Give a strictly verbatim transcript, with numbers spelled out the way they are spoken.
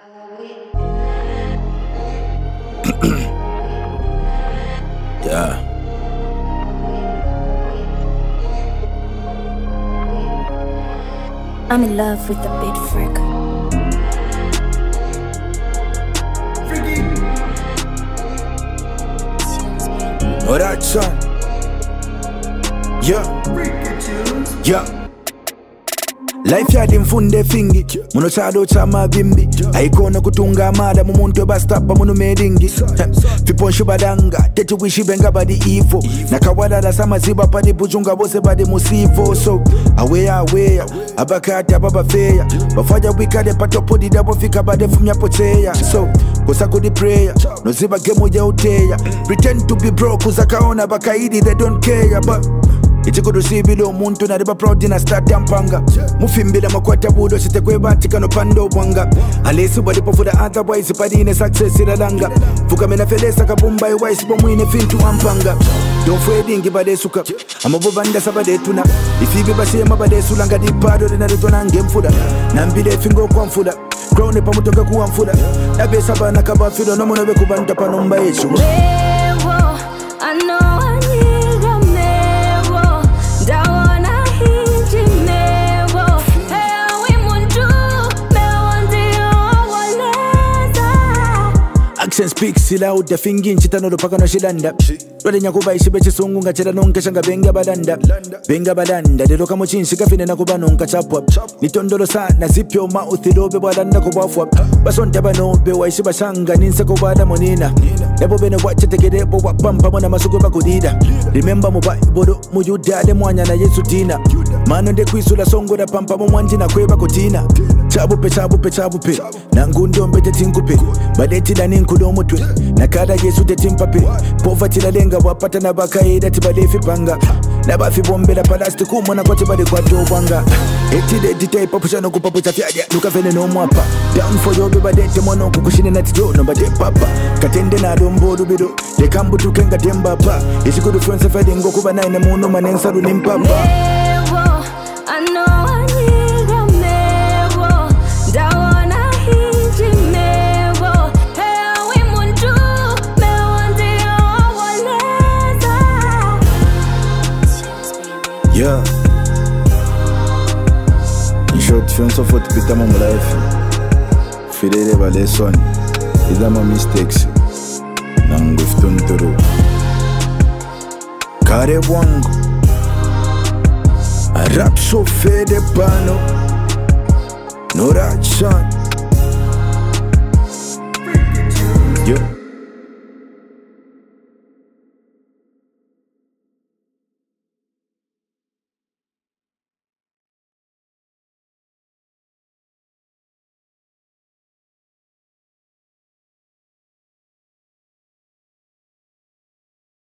Yeah. I'm in love with the beat freak. Oh, that son. Yeah. Yeah. Life yadimfunde fingi muno chado cha mavimbi aikona kutunga mada mumuntu bastapa muno medingi fiponshu badanga tetu wishi benga badi ivo nakawada la sama ziba padi bujunga bose badi musivo so away away abakati ababa feya bafaja wikade patopodi dabo fika bade fumya pocheya so kosa kudi prayer no ziba gemo ya uteya pretend to be broke uzakaona bakaidi they don't care but ichikudu sibilo muntu nariba proud na start yampanga mufimbila makwata budo sitekwe batika no pando bwanga alesi body for the otherwise body in success ilalanga fuka mena felesa kabumba wise bomwine fintu ampanga don't fading bade suka amabobanda sabade tuna ifibi basema bade sulanga dipado na retona ngemfuda nambile fingo kwa mfuda crown pa mutoka kuwa mfuda abe sabana kaba fido no mono be kubanta panomba yesu I know I need a mewo. Dawana hiji mewo. Hey, we mundu mewo ndiyo waleza. Action speaks loud, the fingin chitano do pakano shilanda. Rode nyakuba ishibe chisungu ngachela nonke shanga benga badanda. Benga badanda, de loka mochin shikafine nakuba nonka chapwa. Nitondolo sana zipyo mauthi lobe badanda kubafwa. Basonte banobe wa ishiba shanga ninse kubada monina. Nebo bene wache tegede bo wapampa mwana masuko bakudida. Remember mu Bible mu Yudade mwanya na Yesu tina. Mano de kwisula songo da pampa mu mwanji na kweba kutina. Chabupe chabupe chabupe. Nangundo mbete tinkupe. Badeti da ninkudo mutwe. Nakada Yesu te timpape. Poverty la lenga wapata na bakaida tibalefi panga. Nabafi bombe la palasti kumona kwa tibale kwa dobanga. Eti de dite papucha no kupapucha fiadia. Nuka vene no mwapa. Down for yobe badete mono kukushine na tijo no bade papa. Katende na dombo dubido. De kambu tukenga temba pa. Isi kudu friends fede ngo kuba na ina muno manensa du nimpapa. I know I need a mewo. Dawana hiji mewo. Hey, we mundu mewo ndiyo waleza. Yeah. In short, fianso foto pitama mu life. Fidele bale son. Idama mistakes. Nangu fitunturu. Kare wangu. I rap so fede pano. No right son. Yo.